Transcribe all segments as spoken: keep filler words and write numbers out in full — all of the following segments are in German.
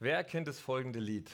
Wer kennt das folgende Lied?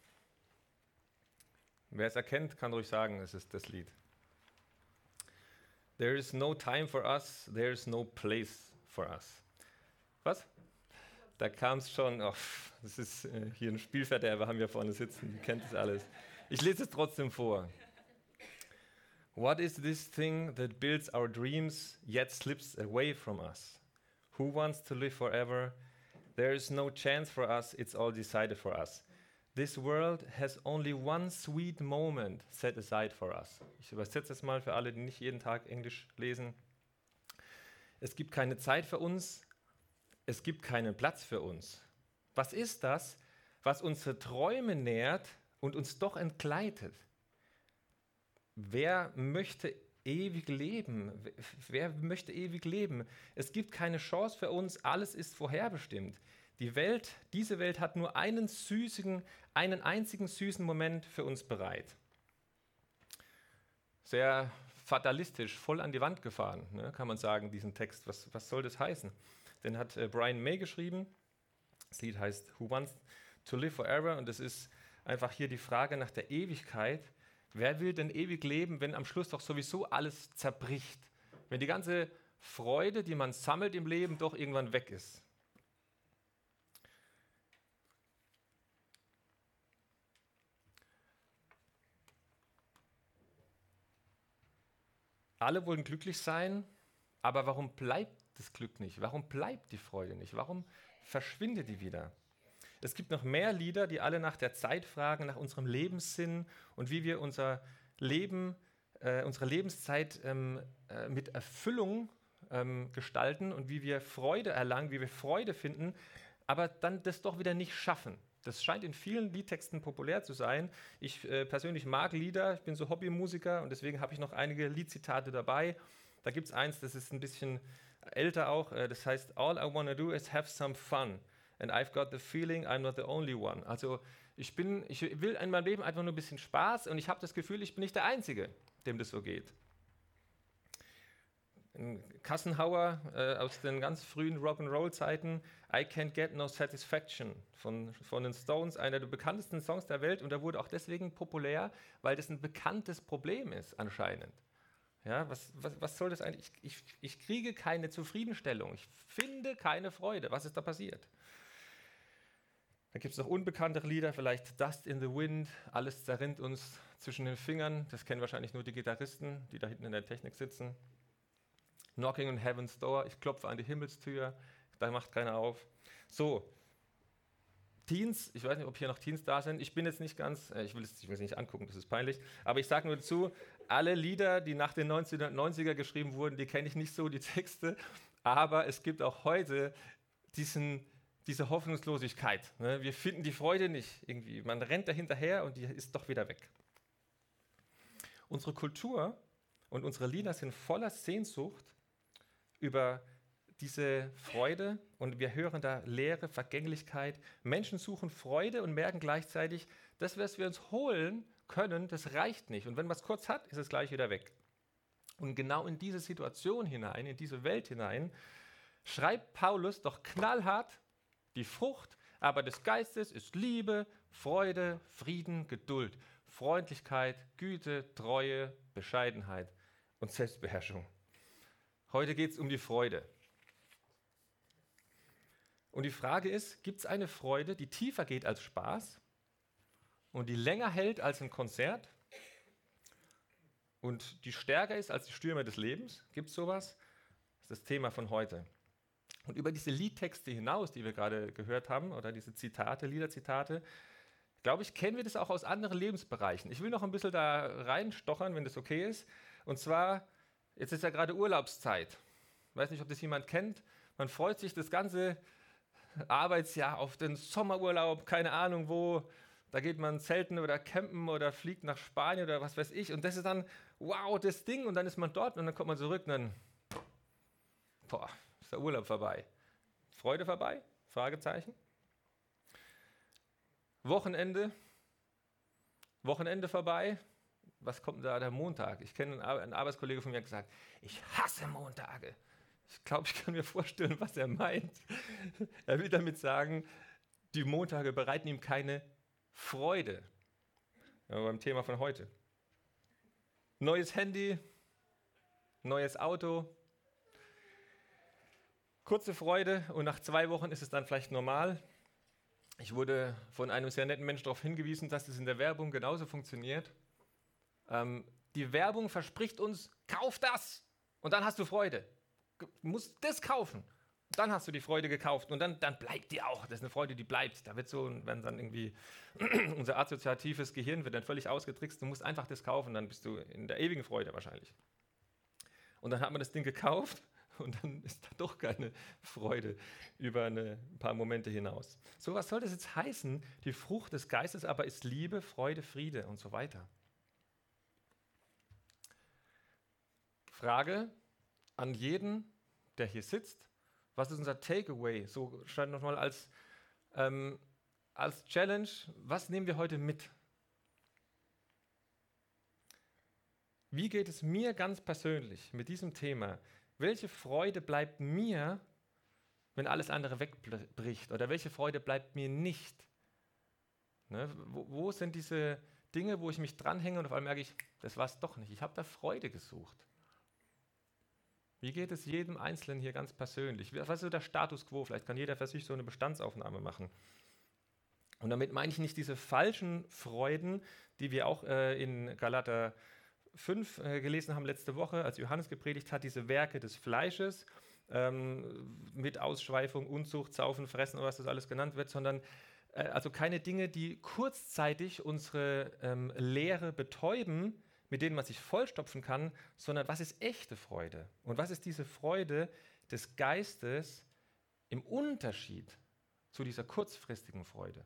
Wer es erkennt, kann ruhig sagen, es ist das Lied. There is no time for us, there is no place for us. Was? Da kam es schon. Oh, das ist äh, hier ein Spielverderber, haben wir vorne sitzen, ihr kennt das alles. Ich lese es trotzdem vor. What is this thing that builds our dreams, yet slips away from us? Who wants to live forever? There is no chance for us, it's all decided for us. This world has only one sweet moment set aside for us. Ich übersetze es mal für alle, die nicht jeden Tag Englisch lesen. Es gibt keine Zeit für uns, es gibt keinen Platz für uns. Was ist das, was unsere Träume nährt und uns doch entgleitet? Wer möchte ewig leben? Wer möchte ewig leben? Es gibt keine Chance für uns, alles ist vorherbestimmt. Die Welt, diese Welt hat nur einen süßen, einen einzigen süßen Moment für uns bereit. Sehr fatalistisch, voll an die Wand gefahren, ne, kann man sagen, diesen Text. Was, was soll das heißen? Den hat äh, Brian May geschrieben. Das Lied heißt Who Wants to Live Forever? Und es ist einfach hier die Frage nach der Ewigkeit. Wer will denn ewig leben, wenn am Schluss doch sowieso alles zerbricht? Wenn die ganze Freude, die man sammelt im Leben, doch irgendwann weg ist? Alle wollen glücklich sein, aber warum bleibt das Glück nicht? Warum bleibt die Freude nicht? Warum verschwindet die wieder? Es gibt noch mehr Lieder, die alle nach der Zeit fragen, nach unserem Lebenssinn und wie wir unser Leben, äh, unsere Lebenszeit ähm, äh, mit Erfüllung ähm, gestalten und wie wir Freude erlangen, wie wir Freude finden, aber dann das doch wieder nicht schaffen. Das scheint in vielen Liedtexten populär zu sein. Ich äh, persönlich mag Lieder, ich bin so Hobbymusiker und deswegen habe ich noch einige Liedzitate dabei. Da gibt es eins, das ist ein bisschen älter auch, äh, das heißt All I wanna do is have some fun and I've got the feeling I'm not the only one. Also ich, bin, ich will in meinem Leben einfach nur ein bisschen Spaß und ich habe das Gefühl, ich bin nicht der Einzige, dem das so geht. Kassenhauer äh, aus den ganz frühen Rock'n'Roll-Zeiten, I Can't Get No Satisfaction von, von den Stones, einer der bekanntesten Songs der Welt, und er wurde auch deswegen populär, weil das ein bekanntes Problem ist anscheinend. Ja, was, was, was soll das eigentlich? Ich, ich, ich kriege keine Zufriedenstellung, ich finde keine Freude. Was ist da passiert? Da gibt es noch unbekanntere Lieder, vielleicht Dust in the Wind, alles zerrinnt uns zwischen den Fingern, das kennen wahrscheinlich nur die Gitarristen, die da hinten in der Technik sitzen. Knocking on Heaven's Door, ich klopfe an die Himmelstür, da macht keiner auf. So, Teens, ich weiß nicht, ob hier noch Teens da sind, ich bin jetzt nicht ganz, äh, ich will es ich will es nicht angucken, das ist peinlich, aber ich sage nur dazu, alle Lieder, die nach den neunzehnhundertneunziger geschrieben wurden, die kenne ich nicht so, die Texte, aber es gibt auch heute diesen, diese Hoffnungslosigkeit. Ne? Wir finden die Freude nicht irgendwie, man rennt da hinterher und die ist doch wieder weg. Unsere Kultur und unsere Lieder sind voller Sehnsucht über diese Freude und wir hören da Leere, Vergänglichkeit. Menschen suchen Freude und merken gleichzeitig, das, was wir uns holen können, das reicht nicht. Und wenn man es kurz hat, ist es gleich wieder weg. Und genau in diese Situation hinein, in diese Welt hinein, schreibt Paulus doch knallhart, die Frucht aber des Geistes ist Liebe, Freude, Frieden, Geduld, Freundlichkeit, Güte, Treue, Bescheidenheit und Selbstbeherrschung. Heute geht es um die Freude. Und die Frage ist, gibt es eine Freude, die tiefer geht als Spaß und die länger hält als ein Konzert und die stärker ist als die Stürme des Lebens? Gibt es sowas? Das ist das Thema von heute. Und über diese Liedtexte hinaus, die wir gerade gehört haben, oder diese Zitate, Liederzitate, glaube ich, kennen wir das auch aus anderen Lebensbereichen. Ich will noch ein bisschen da reinstochern, wenn das okay ist. Und zwar, jetzt ist ja gerade Urlaubszeit. Ich weiß nicht, ob das jemand kennt. Man freut sich das ganze Arbeitsjahr auf den Sommerurlaub, keine Ahnung wo. Da geht man zelten oder campen oder fliegt nach Spanien oder was weiß ich. Und das ist dann, wow, das Ding. Und dann ist man dort und dann kommt man zurück und dann, boah, ist der Urlaub vorbei. Freude vorbei? Fragezeichen. Wochenende. Wochenende vorbei. Was kommt da der Montag? Ich kenne einen, ein Arbeitskollege von mir, der gesagt, ich hasse Montage. Ich glaube, ich kann mir vorstellen, was er meint. Er will damit sagen, Die Montage bereiten ihm keine Freude. Ja, beim Thema von heute. Neues Handy, neues Auto, kurze Freude und nach zwei Wochen ist es dann vielleicht normal. Ich wurde von einem sehr netten Menschen darauf hingewiesen, dass das in der Werbung genauso funktioniert. Ähm, die Werbung verspricht uns, kauf das und dann hast du Freude. Du musst das kaufen. Dann hast du die Freude gekauft und dann, dann bleibt die auch. Das ist eine Freude, die bleibt. Da wird so, wenn dann irgendwie unser assoziatives Gehirn wird dann völlig ausgetrickst. Du musst einfach das kaufen, dann bist du in der ewigen Freude wahrscheinlich. Und dann hat man das Ding gekauft und dann ist da doch keine Freude über eine, ein paar Momente hinaus. So, was soll das jetzt heißen? Die Frucht des Geistes aber ist Liebe, Freude, Friede und so weiter. Frage an jeden, der hier sitzt. Was ist unser Takeaway? So stand nochmal als, ähm, als Challenge. Was nehmen wir heute mit? Wie geht es mir ganz persönlich mit diesem Thema? Welche Freude bleibt mir, wenn alles andere wegbricht? Oder welche Freude bleibt mir nicht? Ne? Wo, wo sind diese Dinge, wo ich mich dranhänge und auf einmal merke ich, das war es doch nicht. Ich habe da Freude gesucht. Wie geht es jedem Einzelnen hier ganz persönlich? Was ist so der Status quo? Vielleicht kann jeder für sich so eine Bestandsaufnahme machen. Und damit meine ich nicht diese falschen Freuden, die wir auch äh, in Galater fünf äh, gelesen haben letzte Woche, als Johannes gepredigt hat, diese Werke des Fleisches ähm, mit Ausschweifung, Unzucht, Saufen, Fressen oder was das alles genannt wird, sondern äh, also keine Dinge, die kurzzeitig unsere ähm, Leere betäuben, mit denen man sich vollstopfen kann, sondern was ist echte Freude? Und was ist diese Freude des Geistes im Unterschied zu dieser kurzfristigen Freude?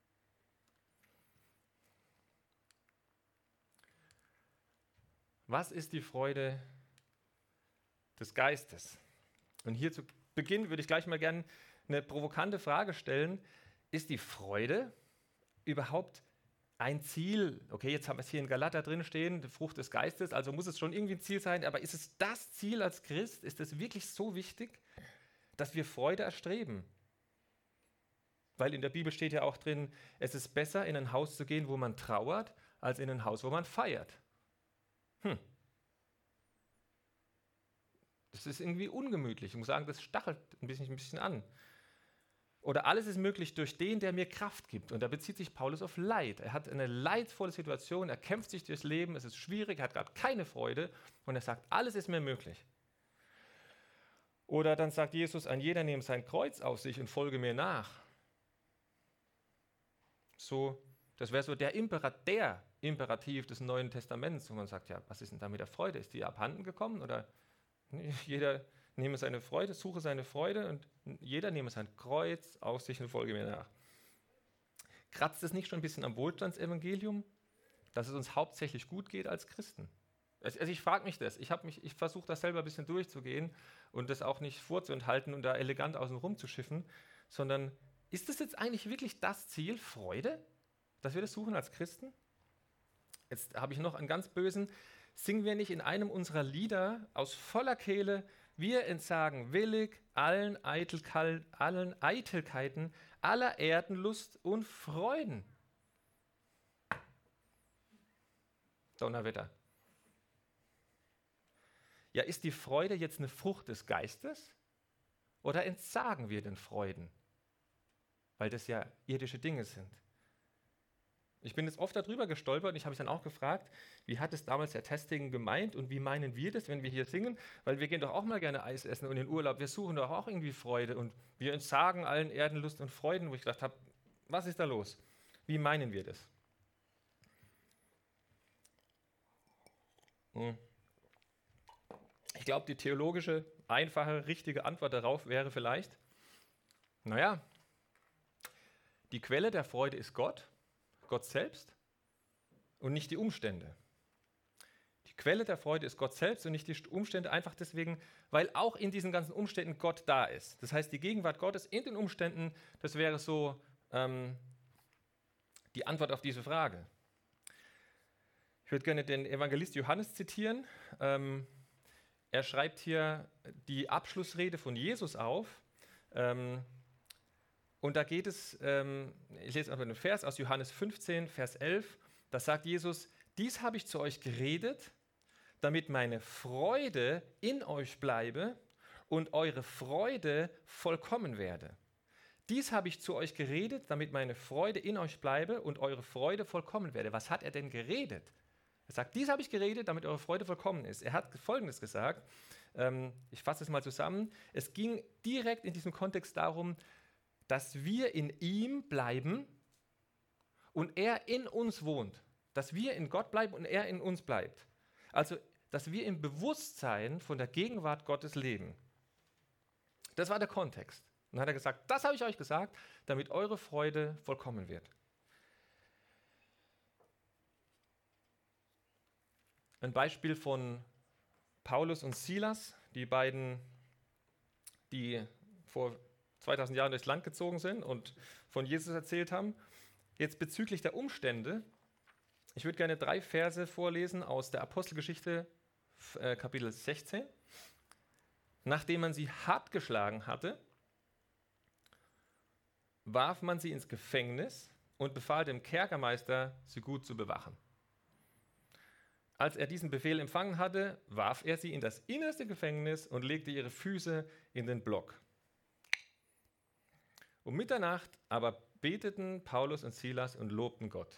Was ist die Freude des Geistes? Und hier zu Beginn würde ich gleich mal gerne eine provokante Frage stellen. Ist die Freude überhaupt ein Ziel? Okay, jetzt haben wir es hier in Galater drin stehen, die Frucht des Geistes, also muss es schon irgendwie ein Ziel sein, aber ist es das Ziel als Christ? Ist es wirklich so wichtig, dass wir Freude erstreben? Weil in der Bibel steht ja auch drin, es ist besser, in ein Haus zu gehen, wo man trauert, als in ein Haus, wo man feiert. Hm. Das ist irgendwie ungemütlich. Ich muss sagen, das stachelt ein bisschen, ein bisschen an. Oder alles ist möglich durch den, der mir Kraft gibt. Und da bezieht sich Paulus auf Leid. Er hat eine leidvolle Situation, er kämpft sich durchs Leben, es ist schwierig, er hat gerade keine Freude und er sagt, alles ist mir möglich. Oder dann sagt Jesus, ein jeder nehme sein Kreuz auf sich und folge mir nach. So, das wäre so der, Imperat, der Imperativ des Neuen Testaments, wo man sagt, ja, was ist denn da mit der Freude? Ist die abhanden gekommen? Oder jeder nehme seine Freude, suche seine Freude und jeder nehme sein Kreuz auf sich und folge mir nach. Kratzt es nicht schon ein bisschen am Wohlstandsevangelium, dass es uns hauptsächlich gut geht als Christen? Also ich frage mich das. Ich, ich versuche das selber ein bisschen durchzugehen und das auch nicht vorzuenthalten und da elegant außen rum zu schiffen, sondern ist das jetzt eigentlich wirklich das Ziel, Freude, dass wir das suchen als Christen? Jetzt habe ich noch einen ganz bösen. Singen wir nicht in einem unserer Lieder aus voller Kehle, wir entsagen willig allen, Eitelkal- allen Eitelkeiten, aller Erdenlust und Freuden. Donnerwetter. Ja, ist die Freude jetzt eine Frucht des Geistes oder entsagen wir den Freuden? Weil das ja irdische Dinge sind. Ich bin jetzt oft darüber gestolpert und ich habe mich dann auch gefragt, wie hat es damals der Testing gemeint und wie meinen wir das, wenn wir hier singen? Weil wir gehen doch auch mal gerne Eis essen und in Urlaub, wir suchen doch auch irgendwie Freude und wir entsagen allen Erdenlust und Freuden, wo ich gedacht habe, was ist da los? Wie meinen wir das? Ich glaube, die theologische, einfache, richtige Antwort darauf wäre vielleicht, naja, die Quelle der Freude ist Gott, Gott selbst und nicht die Umstände. Die Quelle der Freude ist Gott selbst und nicht die Umstände, einfach deswegen, weil auch in diesen ganzen Umständen Gott da ist. Das heißt, die Gegenwart Gottes in den Umständen, das wäre so ähm, die Antwort auf diese Frage. Ich würde gerne den Evangelist Johannes zitieren. Ähm, er schreibt hier die Abschlussrede von Jesus auf. Ähm, Und da geht es, ähm, ich lese einfach einen Vers aus Johannes fünfzehn, Vers elf, da sagt Jesus, dies habe ich zu euch geredet, damit meine Freude in euch bleibe und eure Freude vollkommen werde. Dies habe ich zu euch geredet, damit meine Freude in euch bleibe und eure Freude vollkommen werde. Was hat er denn geredet? Er sagt, dies habe ich geredet, damit eure Freude vollkommen ist. Er hat Folgendes gesagt, ähm, ich fasse es mal zusammen. Es ging direkt in diesem Kontext darum, dass wir in ihm bleiben und er in uns wohnt. Dass wir in Gott bleiben und er in uns bleibt. Also, dass wir im Bewusstsein von der Gegenwart Gottes leben. Das war der Kontext. Und dann hat er gesagt, das habe ich euch gesagt, damit eure Freude vollkommen wird. Ein Beispiel von Paulus und Silas, die beiden, die vor zweitausend Jahren durchs Land gezogen sind und von Jesus erzählt haben. Jetzt bezüglich der Umstände, ich würde gerne drei Verse vorlesen aus der Apostelgeschichte, äh, Kapitel sechzehn. Nachdem man sie hart geschlagen hatte, warf man sie ins Gefängnis und befahl dem Kerkermeister, sie gut zu bewachen. Als er diesen Befehl empfangen hatte, warf er sie in das innerste Gefängnis und legte ihre Füße in den Block. Um Mitternacht aber beteten Paulus und Silas und lobten Gott.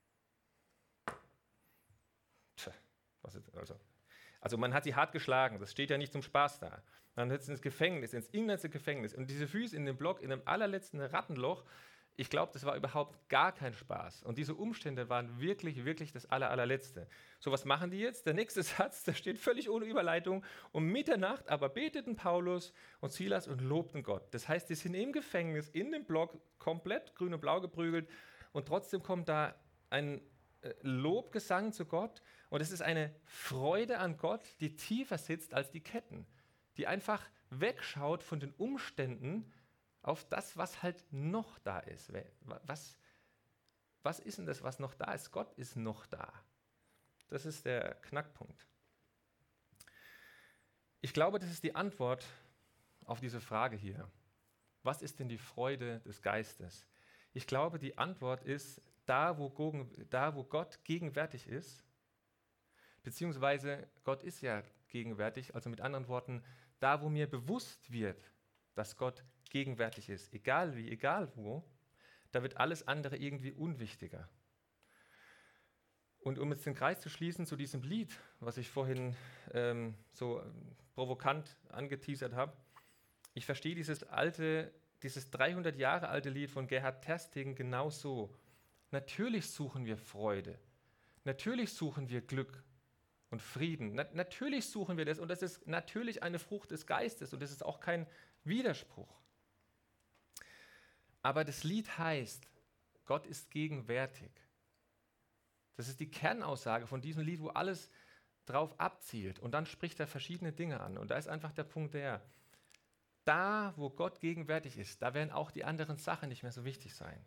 Tja, was ist also? Also man hat sie hart geschlagen, das steht ja nicht zum Spaß da. Man hat sie ins Gefängnis, ins innerste Gefängnis und diese Füße in den Block, in dem allerletzten Rattenloch. Ich glaube, das war überhaupt gar kein Spaß. Und diese Umstände waren wirklich, wirklich das aller, allerletzte. So, was machen die jetzt? Der nächste Satz, der steht völlig ohne Überleitung. Um Mitternacht aber beteten Paulus und Silas und lobten Gott. Das heißt, die sind im Gefängnis, in dem Block, komplett grün und blau geprügelt. Und trotzdem kommt da ein Lobgesang zu Gott. Und es ist eine Freude an Gott, die tiefer sitzt als die Ketten. Die einfach wegschaut von den Umständen, auf das, was halt noch da ist. Was, was ist denn das, was noch da ist? Gott ist noch da. Das ist der Knackpunkt. Ich glaube, das ist die Antwort auf diese Frage hier. Was ist denn die Freude des Geistes? Ich glaube, die Antwort ist, da wo, da, wo Gott gegenwärtig ist, beziehungsweise Gott ist ja gegenwärtig, also mit anderen Worten, da wo mir bewusst wird, dass Gott gegenwärtig ist, egal wie, egal wo, da wird alles andere irgendwie unwichtiger. Und um jetzt den Kreis zu schließen zu diesem Lied, was ich vorhin ähm, so provokant angeteasert habe, ich verstehe dieses alte, dieses dreihundert Jahre alte Lied von Gerhard Terstegen genau so. Natürlich suchen wir Freude, natürlich suchen wir Glück und Frieden, Na- natürlich suchen wir das und das ist natürlich eine Frucht des Geistes und das ist auch kein Widerspruch. Aber das Lied heißt, Gott ist gegenwärtig. Das ist die Kernaussage von diesem Lied, wo alles drauf abzielt. Und dann spricht er verschiedene Dinge an. Und da ist einfach der Punkt der, da wo Gott gegenwärtig ist, da werden auch die anderen Sachen nicht mehr so wichtig sein.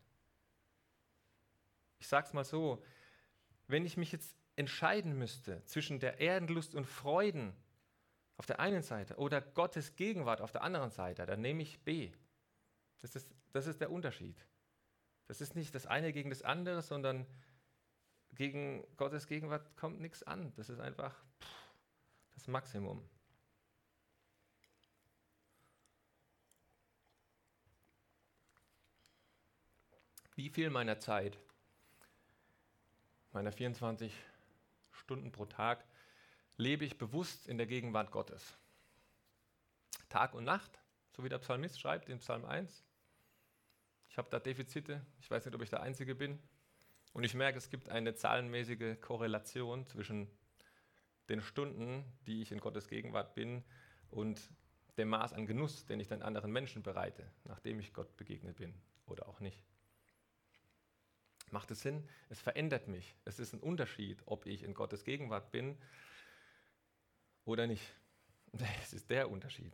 Ich sage es mal so, wenn ich mich jetzt entscheiden müsste zwischen der Erdenlust und Freuden auf der einen Seite oder Gottes Gegenwart auf der anderen Seite, dann nehme ich B. Das ist, das ist der Unterschied. Das ist nicht das eine gegen das andere, sondern gegen Gottes Gegenwart kommt nichts an. Das ist einfach pff, das Maximum. Wie viel meiner Zeit, meiner vierundzwanzig Stunden pro Tag, lebe ich bewusst in der Gegenwart Gottes? Tag und Nacht, so wie der Psalmist schreibt in Psalm eins. Ich habe da Defizite, ich weiß nicht, ob ich der Einzige bin. Und ich merke, es gibt eine zahlenmäßige Korrelation zwischen den Stunden, die ich in Gottes Gegenwart bin, und dem Maß an Genuss, den ich dann anderen Menschen bereite, nachdem ich Gott begegnet bin oder auch nicht. Macht es Sinn? Es verändert mich. Es ist ein Unterschied, ob ich in Gottes Gegenwart bin oder nicht. Es ist der Unterschied.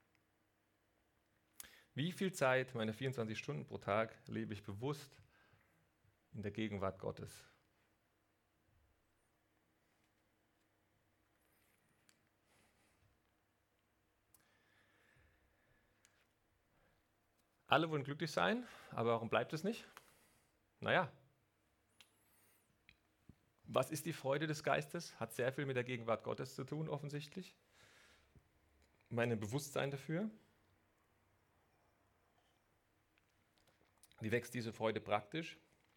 Wie viel Zeit meiner vierundzwanzig Stunden pro Tag lebe ich bewusst in der Gegenwart Gottes? Alle wollen glücklich sein, aber warum bleibt es nicht? Naja, was ist die Freude des Geistes? Hat sehr viel mit der Gegenwart Gottes zu tun, offensichtlich. Mein Bewusstsein dafür. Wie wächst diese Freude praktisch?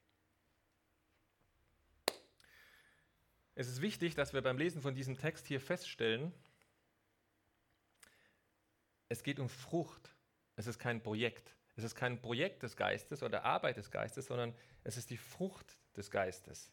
Es ist wichtig, dass wir beim Lesen von diesem Text hier feststellen, es geht um Frucht. Es ist kein Projekt. Es ist kein Projekt des Geistes oder Arbeit des Geistes, sondern es ist die Frucht des Geistes.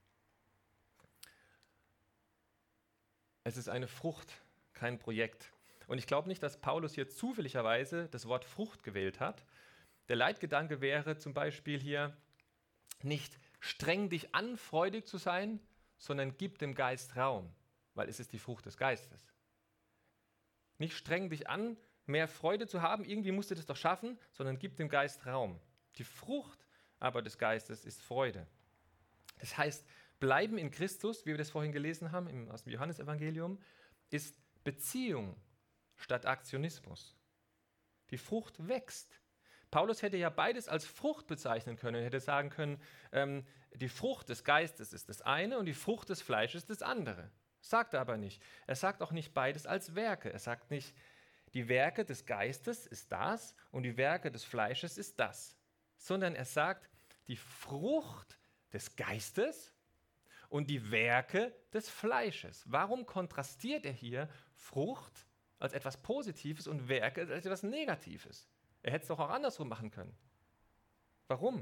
Es ist eine Frucht, kein Projekt. Und ich glaube nicht, dass Paulus hier zufälligerweise das Wort Frucht gewählt hat. Der Leitgedanke wäre zum Beispiel hier, nicht streng dich an, freudig zu sein, sondern gib dem Geist Raum, weil es ist die Frucht des Geistes. Nicht streng dich an, mehr Freude zu haben, irgendwie musst du das doch schaffen, sondern gib dem Geist Raum. Die Frucht aber des Geistes ist Freude. Das heißt, bleiben in Christus, wie wir das vorhin gelesen haben im, aus dem Johannesevangelium, ist Beziehung statt Aktionismus. Die Frucht wächst. Paulus hätte ja beides als Frucht bezeichnen können. Er hätte sagen können, ähm, die Frucht des Geistes ist das eine und die Frucht des Fleisches das andere. Sagt er aber nicht. Er sagt auch nicht beides als Werke. Er sagt nicht, die Werke des Geistes ist das und die Werke des Fleisches ist das. Sondern er sagt, die Frucht des Geistes und die Werke des Fleisches. Warum kontrastiert er hier Frucht als etwas Positives und Werke als etwas Negatives? Er hätte es doch auch andersrum machen können. Warum?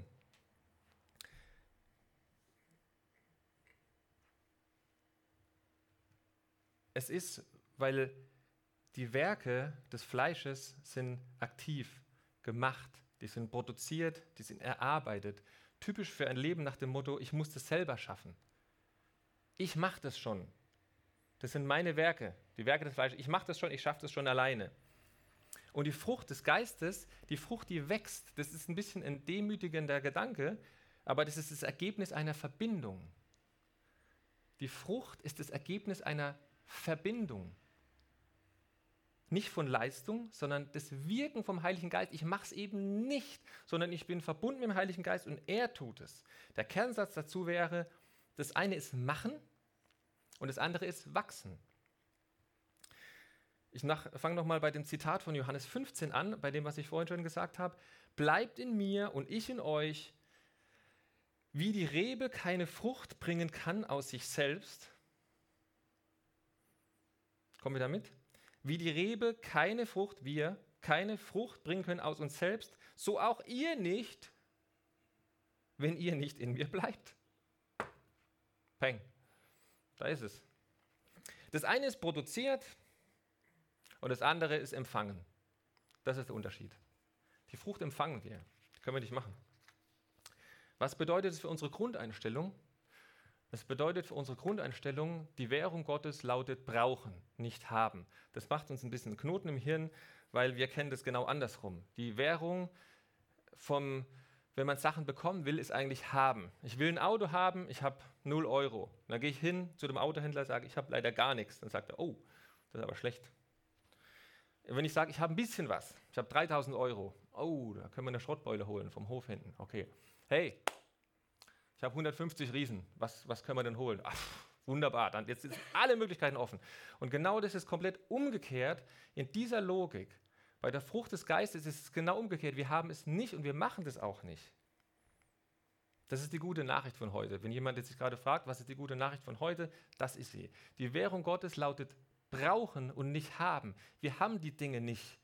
Es ist, weil die Werke des Fleisches sind aktiv, gemacht, die sind produziert, die sind erarbeitet. Typisch für ein Leben nach dem Motto, ich muss das selber schaffen. Ich mache das schon. Das sind meine Werke, die Werke des Fleisches. Ich mache das schon, ich schaffe das schon alleine. Und die Frucht des Geistes, die Frucht, die wächst, das ist ein bisschen ein demütigender Gedanke, aber das ist das Ergebnis einer Verbindung. Die Frucht ist das Ergebnis einer Verbindung. Nicht von Leistung, sondern das Wirken vom Heiligen Geist. Ich mache es eben nicht, sondern ich bin verbunden mit dem Heiligen Geist und er tut es. Der Kernsatz dazu wäre, das eine ist machen und das andere ist wachsen. Ich fange nochmal bei dem Zitat von Johannes fünfzehn an, bei dem, was ich vorhin schon gesagt habe. Bleibt in mir und ich in euch, wie die Rebe keine Frucht bringen kann aus sich selbst. Kommen wir damit? Wie die Rebe keine Frucht, wir keine Frucht bringen können aus uns selbst, so auch ihr nicht, wenn ihr nicht in mir bleibt. Peng. Da ist es. Das eine ist produziert und das andere ist empfangen. Das ist der Unterschied. Die Frucht empfangen wir. Die können wir nicht machen. Was bedeutet es für unsere Grundeinstellung? Das bedeutet für unsere Grundeinstellung, die Währung Gottes lautet brauchen, nicht haben. Das macht uns ein bisschen Knoten im Hirn, weil wir kennen das genau andersrum. Die Währung vom, wenn man Sachen bekommen will, ist eigentlich haben. Ich will ein Auto haben, ich habe null Euro. Dann gehe ich hin zu dem Autohändler und sage, ich habe leider gar nichts. Dann sagt er, oh, das ist aber schlecht. Wenn ich sage, ich habe ein bisschen was, ich habe dreitausend Euro. Oh, da können wir eine Schrottbeule holen vom Hof hinten. Okay. Hey, ich habe hundertfünfzig Riesen. Was, was können wir denn holen? Ach, wunderbar. Dann jetzt sind alle Möglichkeiten offen. Und genau das ist komplett umgekehrt in dieser Logik. Bei der Frucht des Geistes ist es genau umgekehrt. Wir haben es nicht und wir machen das auch nicht. Das ist die gute Nachricht von heute. Wenn jemand jetzt sich gerade fragt, was ist die gute Nachricht von heute, das ist sie. Die Währung Gottes lautet brauchen und nicht haben. Wir haben die Dinge nicht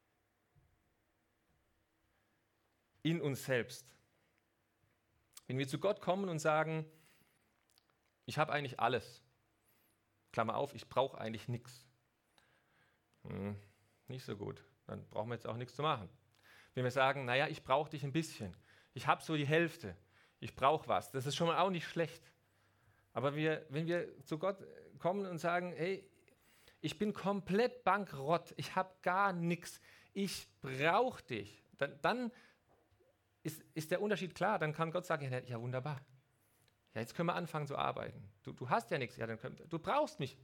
in uns selbst. Wenn wir zu Gott kommen und sagen, ich habe eigentlich alles, Klammer auf, ich brauche eigentlich nichts. Hm, nicht so gut, dann brauchen wir jetzt auch nichts zu machen. Wenn wir sagen, naja, ich brauche dich ein bisschen, ich habe so die Hälfte, ich brauche was, das ist schon mal auch nicht schlecht. Aber wir, wenn wir zu Gott kommen und sagen, hey, ich bin komplett bankrott, ich habe gar nichts, ich brauche dich, dann, dann Ist, ist der Unterschied klar, dann kann Gott sagen, ja, ja wunderbar, ja, jetzt können wir anfangen zu arbeiten. Du, du hast ja nichts, ja, dann können, du brauchst mich.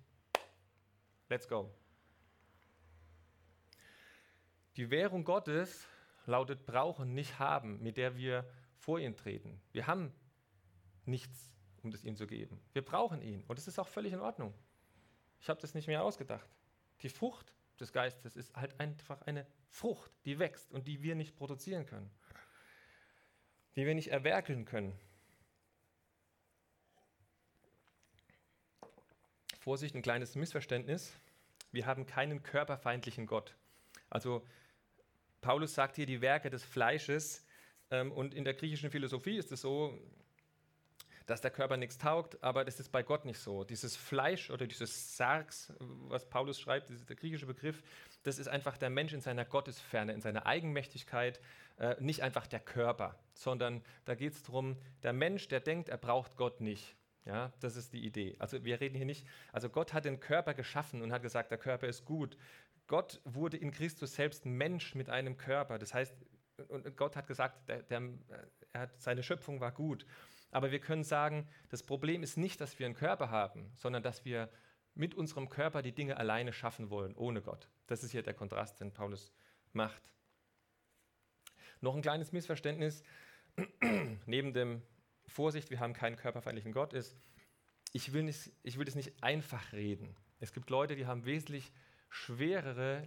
Let's go. Die Währung Gottes lautet brauchen, nicht haben, mit der wir vor ihn treten. Wir haben nichts, um das ihm zu geben. Wir brauchen ihn und das ist auch völlig in Ordnung. Ich habe das nicht mehr ausgedacht. Die Frucht des Geistes ist halt einfach eine Frucht, die wächst und die wir nicht produzieren können, die wir nicht erwerkeln können. Vorsicht, ein kleines Missverständnis. Wir haben keinen körperfeindlichen Gott. Also Paulus sagt hier die Werke des Fleisches ähm, und in der griechischen Philosophie ist es so, dass der Körper nichts taugt, aber das ist bei Gott nicht so. Dieses Fleisch oder dieses Sarx, was Paulus schreibt, das ist der griechische Begriff, das ist einfach der Mensch in seiner Gottesferne, in seiner Eigenmächtigkeit, äh, nicht einfach der Körper, sondern da geht es darum, der Mensch, der denkt, er braucht Gott nicht. Ja, das ist die Idee. Also wir reden hier nicht, also Gott hat den Körper geschaffen und hat gesagt, der Körper ist gut. Gott wurde in Christus selbst Mensch mit einem Körper. Das heißt, und Gott hat gesagt, der, der, er hat, seine Schöpfung war gut. Aber wir können sagen, das Problem ist nicht, dass wir einen Körper haben, sondern dass wir mit unserem Körper die Dinge alleine schaffen wollen, ohne Gott. Das ist hier der Kontrast, den Paulus macht. Noch ein kleines Missverständnis, neben dem Vorsicht, wir haben keinen körperfeindlichen Gott, ist, ich will, nicht, ich will das nicht einfach reden. Es gibt Leute, die haben wesentlich schwerere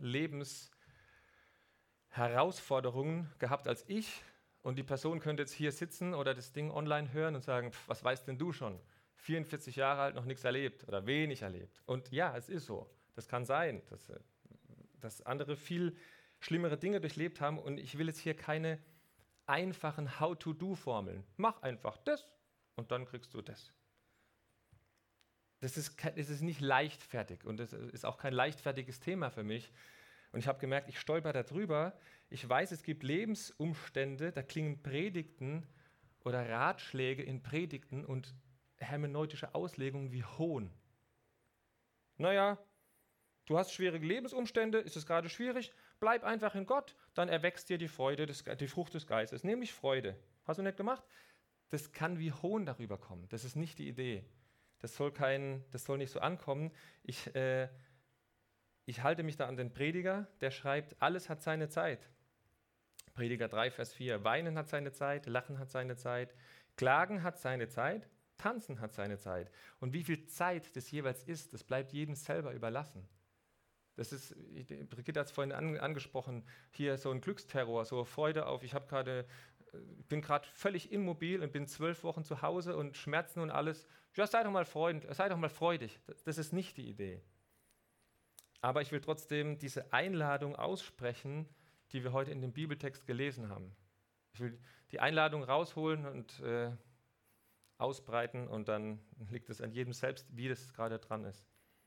Lebensherausforderungen gehabt als ich. Und die Person könnte jetzt hier sitzen oder das Ding online hören und sagen, pf, was weißt denn du schon? vierundvierzig Jahre alt, noch nichts erlebt oder wenig erlebt. Und ja, es ist so. Das kann sein, dass, dass andere viel schlimmere Dinge durchlebt haben. Und ich will jetzt hier keine einfachen How-to-Do-Formeln. Mach einfach das und dann kriegst du das. Das ist, das ist nicht leichtfertig und das ist auch kein leichtfertiges Thema für mich. Und ich habe gemerkt, ich stolper da drüber. Ich weiß, es gibt Lebensumstände, da klingen Predigten oder Ratschläge in Predigten und hermeneutische Auslegungen wie Hohn. Naja, du hast schwierige Lebensumstände, ist es gerade schwierig? Bleib einfach in Gott, dann erwächst dir die Freude, des, die Frucht des Geistes, nämlich Freude. Hast du nicht gemacht? Das kann wie Hohn darüber kommen. Das ist nicht die Idee. Das soll, kein, das soll nicht so ankommen. Ich, äh, ich halte mich da an den Prediger, der schreibt, alles hat seine Zeit. Prediger drei, Vers vier. Weinen hat seine Zeit, Lachen hat seine Zeit, Klagen hat seine Zeit, Tanzen hat seine Zeit. Und wie viel Zeit das jeweils ist, das bleibt jedem selber überlassen. Das ist, Brigitte hat es vorhin an, angesprochen, hier so ein Glücksterror, so Freude auf, ich habe gerade, bin gerade völlig immobil und bin zwölf Wochen zu Hause und Schmerzen und alles. Ja, sei doch mal freudig, sei doch mal freudig. Das, das ist nicht die Idee. Aber ich will trotzdem diese Einladung aussprechen, die wir heute in dem Bibeltext gelesen haben. Ich will die Einladung rausholen und äh, ausbreiten und dann liegt es an jedem selbst, wie das gerade dran ist.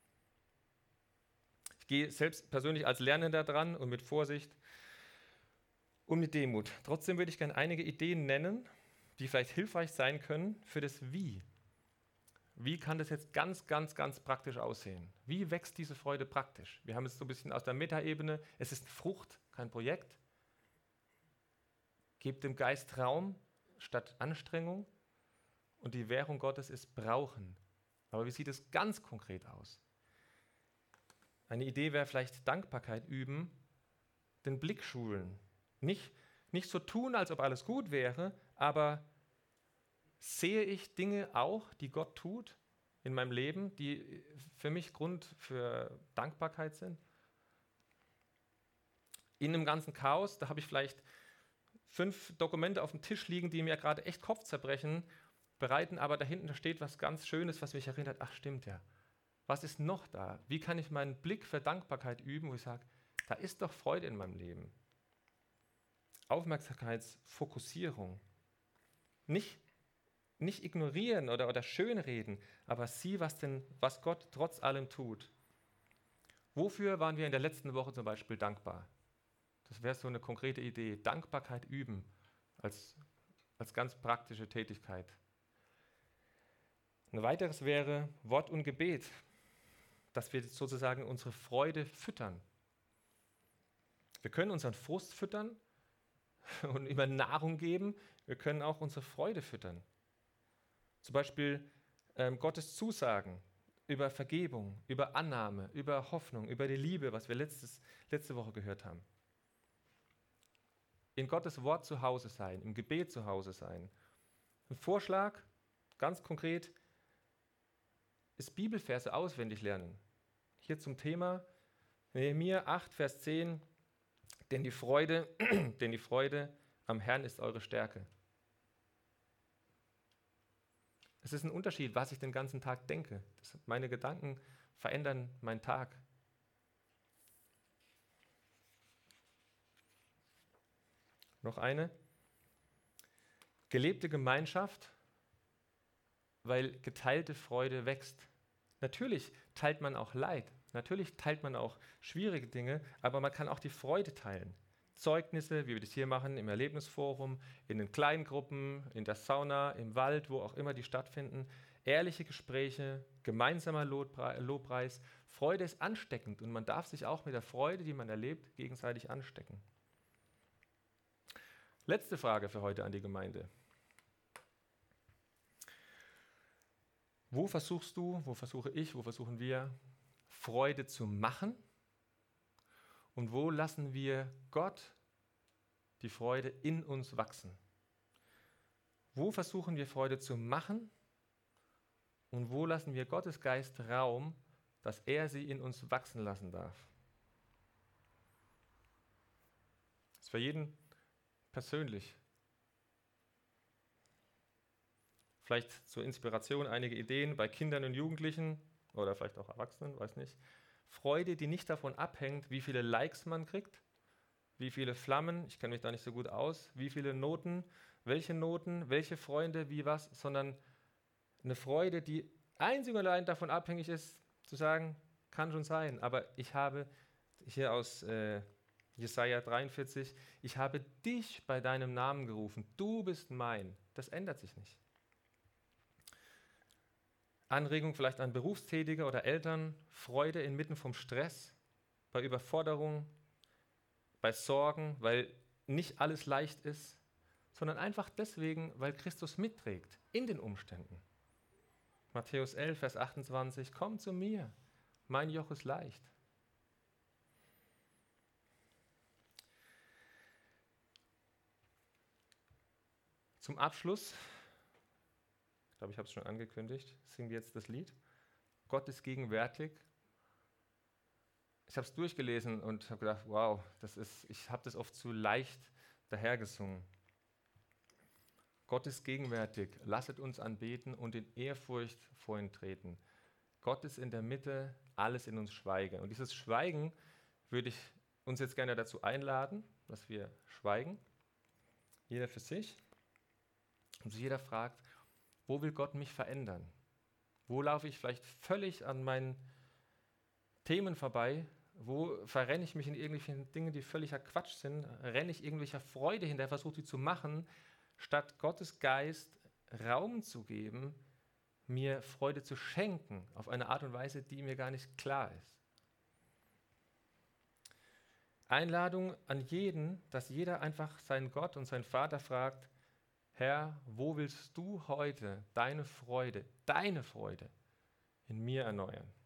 Ich gehe selbst persönlich als Lernender dran und mit Vorsicht und mit Demut. Trotzdem würde ich gerne einige Ideen nennen, die vielleicht hilfreich sein können für das Wie. Wie kann das jetzt ganz, ganz, ganz praktisch aussehen? Wie wächst diese Freude praktisch? Wir haben es so ein bisschen aus der Metaebene. Es ist Frucht, kein Projekt. Gebt dem Geist Raum statt Anstrengung. Und die Währung Gottes ist Brauchen. Aber wie sieht es ganz konkret aus? Eine Idee wäre vielleicht Dankbarkeit üben, den Blick schulen. Nicht, nicht so tun, als ob alles gut wäre, aber sehe ich Dinge auch, die Gott tut in meinem Leben, die für mich Grund für Dankbarkeit sind? In einem ganzen Chaos, da habe ich vielleicht fünf Dokumente auf dem Tisch liegen, die mir gerade echt Kopfzerbrechen bereiten, aber da hinten steht was ganz Schönes, was mich erinnert, ach stimmt ja, was ist noch da? Wie kann ich meinen Blick für Dankbarkeit üben, wo ich sage, da ist doch Freude in meinem Leben. Aufmerksamkeitsfokussierung. Nicht, nicht ignorieren oder, oder schönreden, aber sieh, was, denn, was Gott trotz allem tut. Wofür waren wir in der letzten Woche zum Beispiel dankbar? Das wäre so eine konkrete Idee. Dankbarkeit üben als, als ganz praktische Tätigkeit. Ein weiteres wäre Wort und Gebet, dass wir sozusagen unsere Freude füttern. Wir können unseren Frust füttern und immer Nahrung geben. Wir können auch unsere Freude füttern. Zum Beispiel ähm, Gottes Zusagen über Vergebung, über Annahme, über Hoffnung, über die Liebe, was wir letztes, letzte Woche gehört haben. in Gottes Wort zu Hause sein, im Gebet zu Hause sein. Ein Vorschlag, ganz konkret, ist Bibelverse auswendig lernen. Hier zum Thema Nehemia acht, Vers zehn, denn die Freude, denn die Freude am Herrn ist eure Stärke. Es ist ein Unterschied, was ich den ganzen Tag denke. Das, meine Gedanken verändern meinen Tag. Noch eine. Gelebte Gemeinschaft, weil geteilte Freude wächst. Natürlich teilt man auch Leid, natürlich teilt man auch schwierige Dinge, aber man kann auch die Freude teilen. Zeugnisse, wie wir das hier machen, im Erlebnisforum, in den Kleingruppen, in der Sauna, im Wald, wo auch immer die stattfinden. Ehrliche Gespräche, gemeinsamer Lobpreis. Freude ist ansteckend und man darf sich auch mit der Freude, die man erlebt, gegenseitig anstecken. Letzte Frage für heute an die Gemeinde. Wo versuchst du, wo versuche ich, wo versuchen wir, Freude zu machen? Und wo lassen wir Gott die Freude in uns wachsen? Wo versuchen wir Freude zu machen? Und wo lassen wir Gottes Geist Raum, dass er sie in uns wachsen lassen darf? Das ist für jeden persönlich. Vielleicht zur Inspiration einige Ideen bei Kindern und Jugendlichen oder vielleicht auch Erwachsenen, weiß nicht. Freude, die nicht davon abhängt, wie viele Likes man kriegt, wie viele Flammen, ich kenne mich da nicht so gut aus, wie viele Noten, welche Noten, welche Freunde, wie was, sondern eine Freude, die einzig und allein davon abhängig ist, zu sagen, kann schon sein, aber ich habe, hier aus äh, Jesaja dreiundvierzig, ich habe dich bei deinem Namen gerufen, du bist mein, das ändert sich nicht. Anregung vielleicht an Berufstätige oder Eltern, Freude inmitten vom Stress, bei Überforderung, bei Sorgen, weil nicht alles leicht ist, sondern einfach deswegen, weil Christus mitträgt in den Umständen. Matthäus elf, Vers achtundzwanzig, komm zu mir, mein Joch ist leicht. Zum Abschluss, ich glaube, ich habe es schon angekündigt, singen wir jetzt das Lied. Gott ist gegenwärtig. Ich habe es durchgelesen und habe gedacht, wow, das ist, ich habe das oft zu leicht dahergesungen. Gott ist gegenwärtig, lasset uns anbeten und in Ehrfurcht vor ihn treten. Gott ist in der Mitte, alles in uns schweige. Und dieses Schweigen würde ich uns jetzt gerne dazu einladen, dass wir schweigen, jeder für sich. Und sich jeder fragt, wo will Gott mich verändern? Wo laufe ich vielleicht völlig an meinen Themen vorbei? Wo verrenne ich mich in irgendwelchen Dingen, die völliger Quatsch sind? Renne ich irgendwelcher Freude hinterher, versuche die zu machen, statt Gottes Geist Raum zu geben, mir Freude zu schenken, auf eine Art und Weise, die mir gar nicht klar ist. Einladung an jeden, dass jeder einfach seinen Gott und seinen Vater fragt, Herr, wo willst du heute deine Freude, deine Freude in mir erneuern?